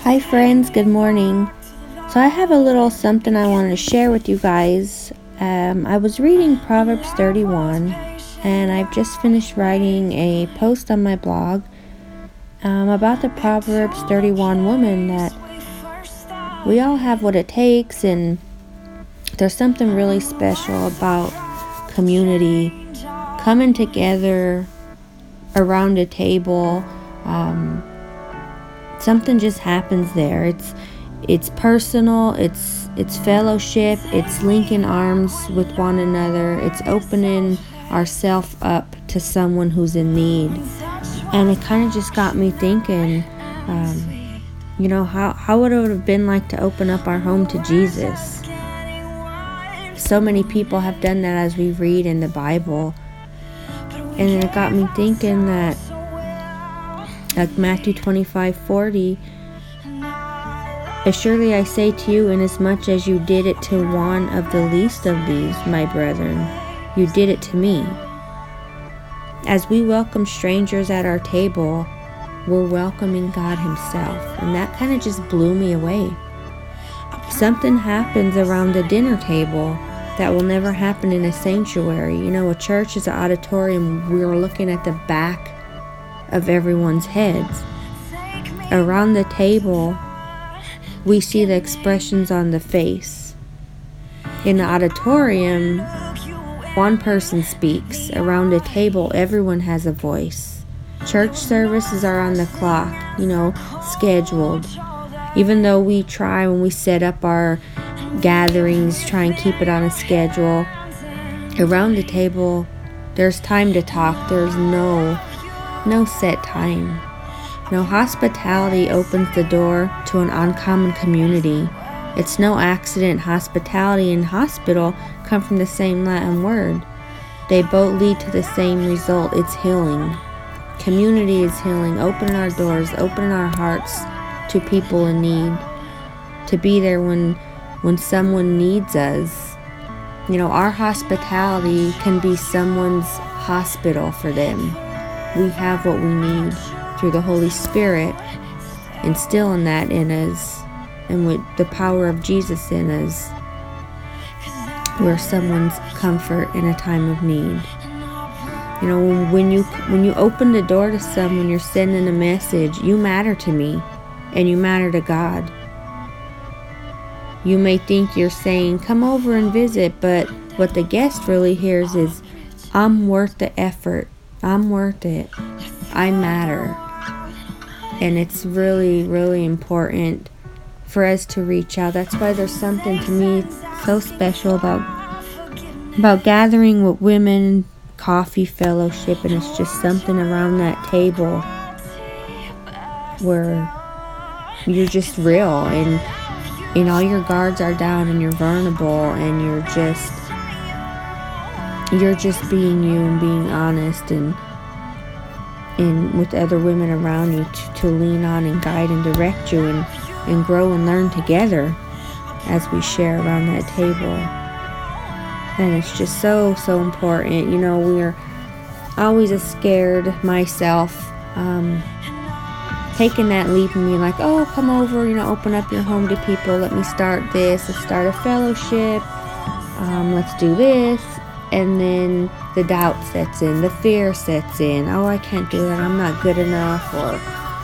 Hi friends, good morning. So I have a little something I wanted to share with you guys. I was reading Proverbs 31 and I've just finished writing a post on my blog about the Proverbs 31 woman, that we all have what it takes, and there's something really special about community, coming together around a table. Something just happens there. It's personal, it's fellowship, it's linking arms with one another, it's opening ourselves up to someone who's in need. And it kind of just got me thinking, how would it have been like to open up our home to Jesus? So many people have done that, as we read in the Bible. And it got me thinking that, like Matthew 25:40, surely I say to you, inasmuch as you did it to one of the least of these, my brethren, you did it to me. As we welcome strangers at our table, we're welcoming God Himself. And that kind of just blew me away. Something happens around the dinner table that will never happen in a sanctuary. A church is an auditorium. We're looking at the back of everyone's heads. Around the table, we see the expressions on the face. In the auditorium, one person speaks. Around the table, everyone has a voice. Church services are on the clock, scheduled. Even though we try, when we set up our gatherings, try and keep it on a schedule, around the table, there's time to talk. There's no set time. Hospitality opens the door to an uncommon community. It's no accident hospitality and hospital come from the same Latin word. They both lead to the same result. It's healing. Community is healing. Opening our doors, opening our hearts to people in need, to be there when someone needs us. Our hospitality can be someone's hospital for them. We have what we need through the Holy Spirit, instilling that in us, and with the power of Jesus in us. We're someone's comfort in a time of need. When you open the door to someone, you're sending a message. You matter to me, and you matter to God. You may think you're saying, come over and visit, but what the guest really hears is, I'm worth the effort. I'm worth it. I matter. And it's really, really important for us to reach out. That's why there's something to me so special about gathering with women, coffee, fellowship, and it's just something around that table where you're just real, and all your guards are down, and you're vulnerable, and you're just being you and being honest, and with other women around you to lean on and guide and direct you, and grow and learn together as we share around that table. And it's just so important. We're always scared, myself, taking that leap and being like, oh, come over, open up your home to people, let me start this, let's start a fellowship, let's do this. And then the doubt sets in, the fear sets in. Oh, I can't do that, I'm not good enough. Or,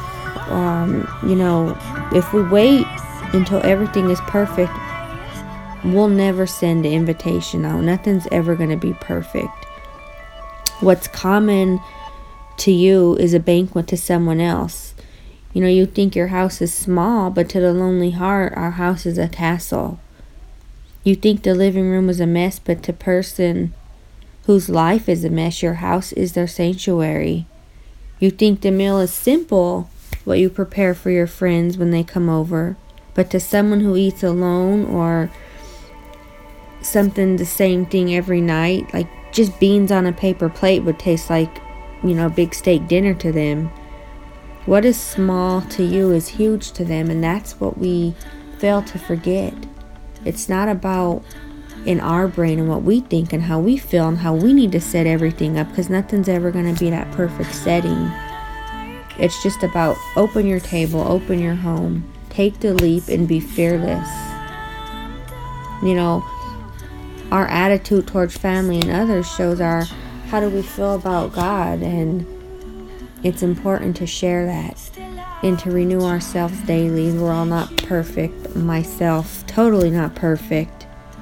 if we wait until everything is perfect, we'll never send an invitation out. Nothing's ever going to be perfect. What's common to you is a banquet to someone else. You think your house is small, but to the lonely heart, our house is a castle. You think the living room is a mess, but to person whose life is a mess, your house is their sanctuary. You think the meal is simple, what you prepare for your friends when they come over, but to someone who eats alone, or something the same thing every night, like just beans on a paper plate would taste like, a big steak dinner to them. What is small to you is huge to them, and that's what we fail to forget. It's not about in our brain and what we think and how we feel and how we need to set everything up, because nothing's ever going to be that perfect setting. It's just about open your table, open your home, take the leap and be fearless. You know, our attitude towards family and others shows how do we feel about God, and it's important to share that and to renew ourselves daily. We're all not perfect. Myself, totally not perfect.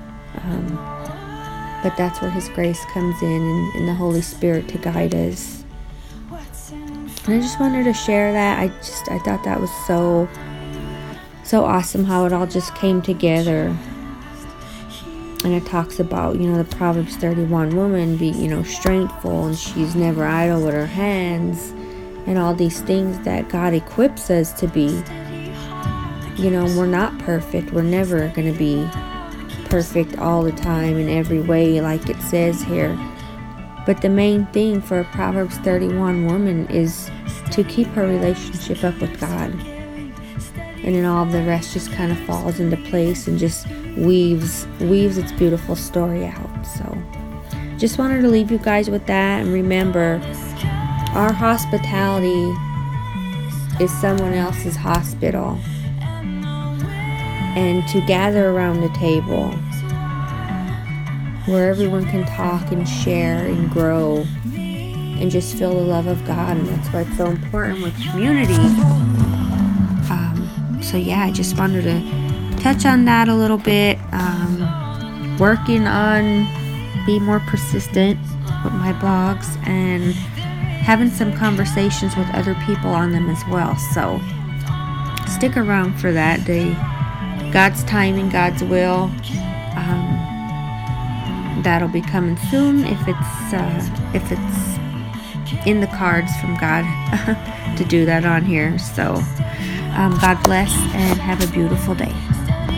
But that's where His grace comes in, and the Holy Spirit to guide us. And I just wanted to share that. I thought that was so awesome how it all just came together. And it talks about, you know, the Proverbs 31 woman be, you know, strengthful, and she's never idle with her hands, and all these things that God equips us to be. You know, we're not perfect. We're never going to be perfect all the time in every way like it says here. But the main thing for a Proverbs 31 woman is to keep her relationship up with God. And then all of the rest just kind of falls into place and just weaves its beautiful story out. So just wanted to leave you guys with that. And remember, our hospitality is someone else's hospital. And to gather around the table where everyone can talk and share and grow and just feel the love of God. And that's why it's so important with community. So yeah, I just wanted to touch on that a little bit. Working on being more persistent with my blogs and having some conversations with other people on them as well. So stick around for that. God's timing, God's will. That'll be coming soon if it's in the cards from God to do that on here. So God bless and have a beautiful day.